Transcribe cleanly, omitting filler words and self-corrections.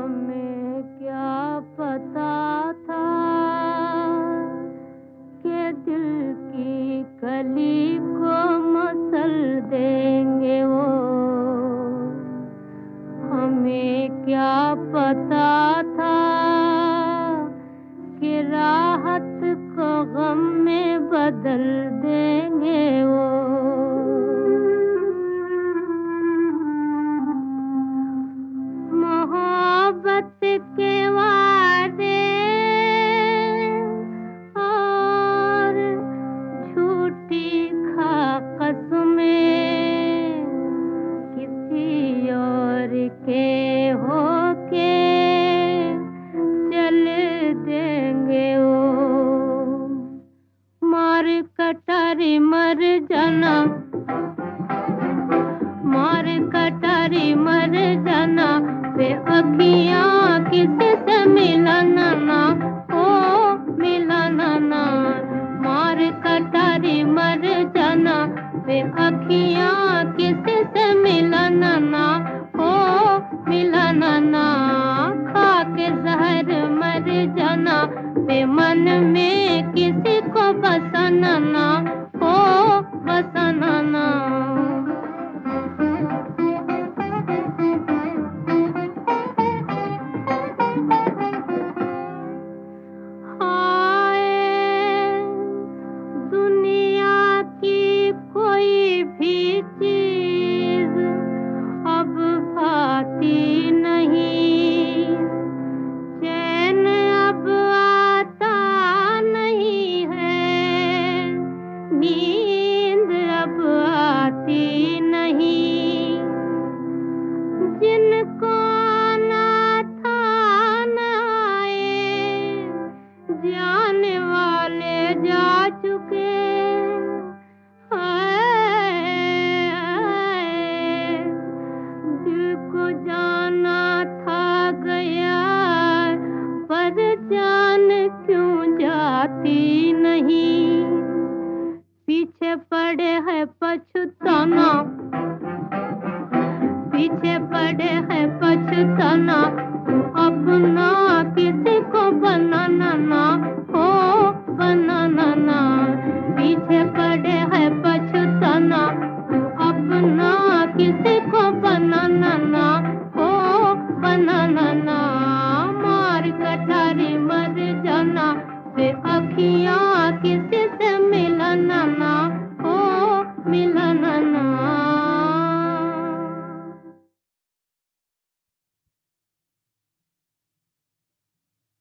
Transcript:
हमें क्या पता था कि दिल की कली को मसल देंगे वो। हमें क्या पता था कि राहत को गम में बदल देंगे वो। मोहब्बत के वादे और झूठी कसमें किसी और के होके चल देंगे वो। मार कटारी मर जाना, मार कटारी मर जाना, वे अखियाँ किसी से मिलाना ना, ओ मिलाना ना। मार कटारी मर जाना, वे अखियाँ किसी से मिलाना ना, ओ मिलाना ना। खा के जहर मर जाना, वे मन में किसी को बसाना ना, ओ बसाना ना। दुनिया की कोई भी चीज अब भाती नहीं, चैन अब आता नहीं है, नींद अब आती नहीं। जिनको आना था न आए, जाने वाले जा चुके। दिल को जाना था गया, पर जान क्यों जाती नहीं। पीछे पड़े है पछताना, पीछे पड़े है पछताना,